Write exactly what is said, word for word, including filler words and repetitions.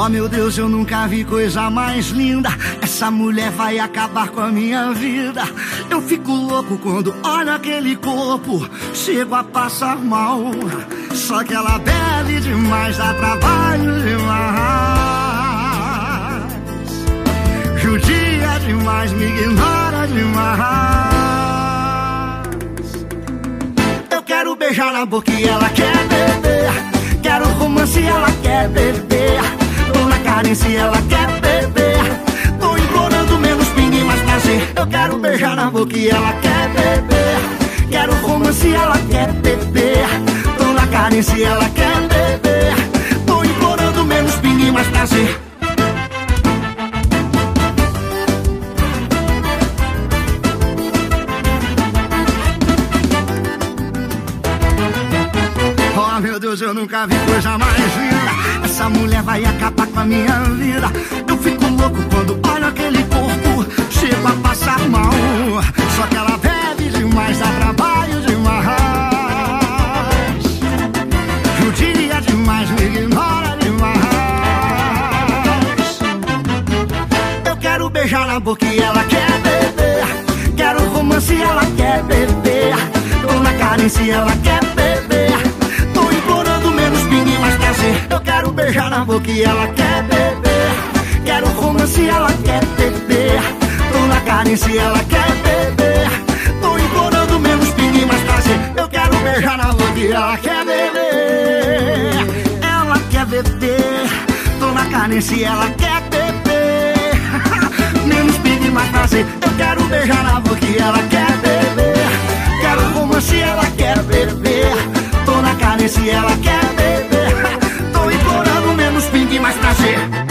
Oh meu Deus, eu nunca vi coisa mais linda. Essa mulher vai acabar com a minha vida. Eu fico louco quando olho aquele corpo, chego a passar mal. Só que ela bebe demais, dá trabalho demais, judia demais, me ignora demais. Eu quero beijar na boca e ela quer beber. Quero romance e ela quer beber. Tô na carência e ela quer beber. Tô implorando menos pingue e mais prazer. Eu quero beijar na boca e ela quer beber. Quero romance e ela quer beber. Tô na carência e ela quer beber. Tô implorando menos pingue e mais prazer. Oh meu Deus, eu nunca vi coisa mais linda. Essa mulher vai acabar com a minha vida. Eu fico louco quando olho aquele corpo, chego a passar mal. Só que ela bebe demais, dá trabalho demais, judia demais, me ignora demais. Eu quero beijar na boca e ela quer beber. Quero romance e ela quer beber. Tô na carência e ela quer beber. Tô implorando menos pingue e mais prazer. Eu quero beijar na boca e ela quer beber. Quero romance e ela quer beber. Tô na carência e ela quer beber. Tô implorando menos pingue e mais prazer. Eu quero beijar na boca e ela quer beber. Ela quer beber. Tô na carência e ela quer beber. Menos pingue e mais prazer. Eu quero beijar na boca e ela quer beber. Quero romance e ela quer beber. Tô na carência e ela quer beber. Tô implorando menos pingue e mais prazer.